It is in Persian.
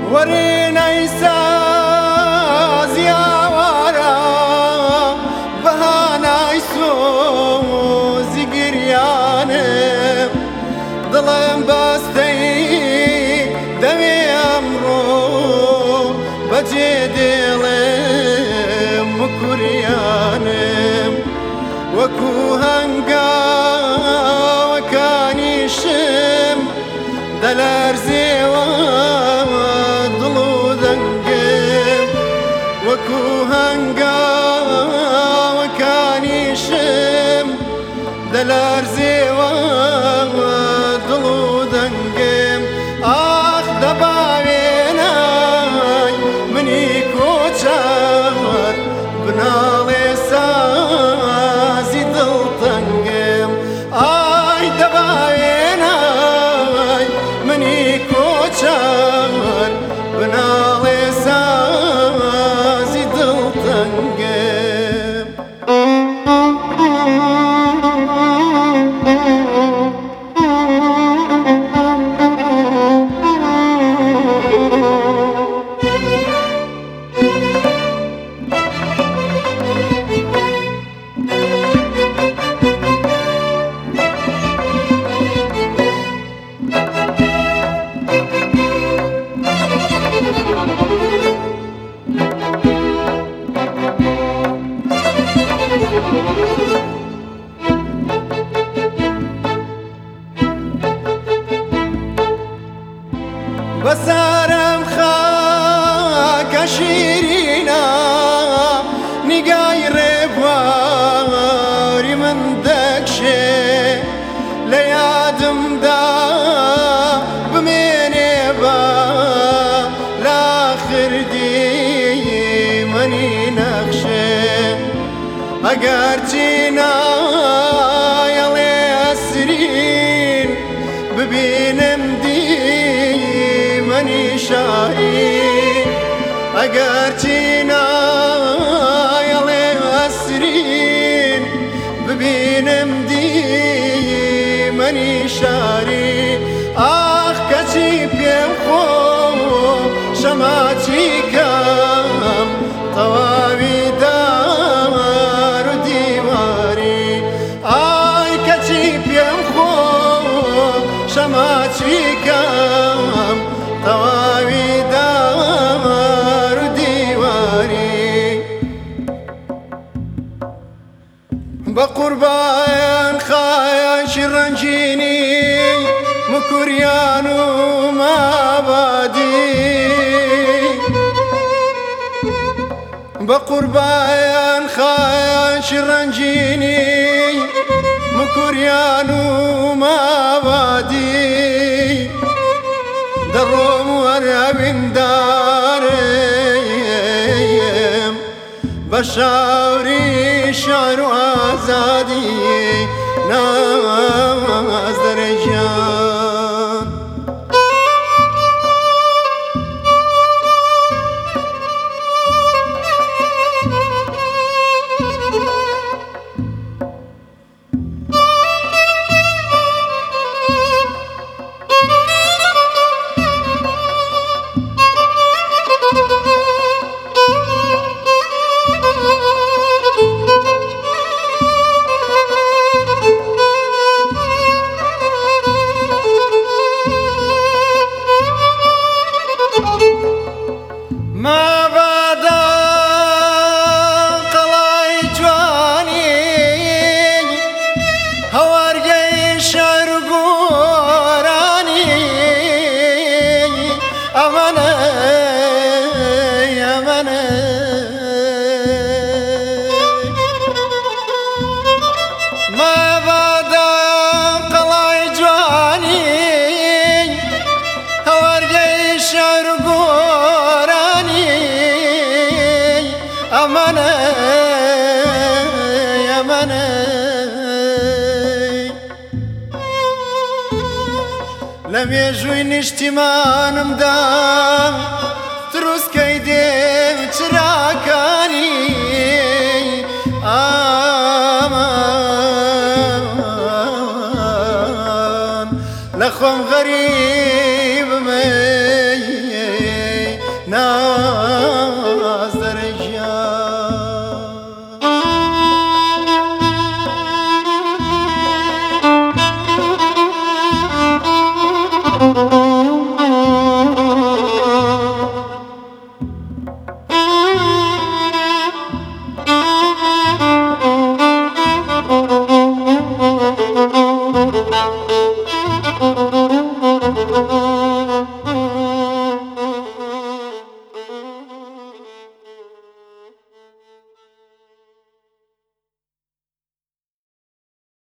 وەرێنەی سازیاوارە بەهانای سۆزی گریانم دڵم بەستەی دەوێ ئەمڕۆ بەجێ دێڵێم کوریانم وەکو هەنگاوەکانی شم دەلەرزێوە دڵ و دەنگم وەکو هەنگاوەکانی شم دەلەرزێوە دڵ و دەنگم ئاخ دەباوێنای منی کۆچەر بناڵێ سازی دڵتەنگم ئای دەباوێنای منی کۆچەر بناڵێ سازی دڵتەنگم بەسارم خاکە شیرینە نیگای ڕێبواری من دەکشێ لە یادمدا بمێنێ بە لاخردی منی نەخشێ ئەگەر چینایەڵێ ئەسرین ببینم منی شاهی ئەگەر چینایەڵێ ئەسرین ببینم منی شاری ئاخ کەچی پێم خۆ شەماچی کەم تەواوی دار و دیواری ئای کەچی پێم خۆ شەماچی کەم تەواوی دار و دیواری بە قوربان خایەشی ڕەنجینی مکوریان و مابادی بە قوربان خایەشی ڕەنجینی مکوریان و مابادی دەڕۆم وەرەویندارم بە شاوری شار و ئازادی ناز دەرەجان لە مێژووی نیشتیمانمدا تروسکەی دێ چراکانی ئامان لە خۆم غەریبمە ناز درجة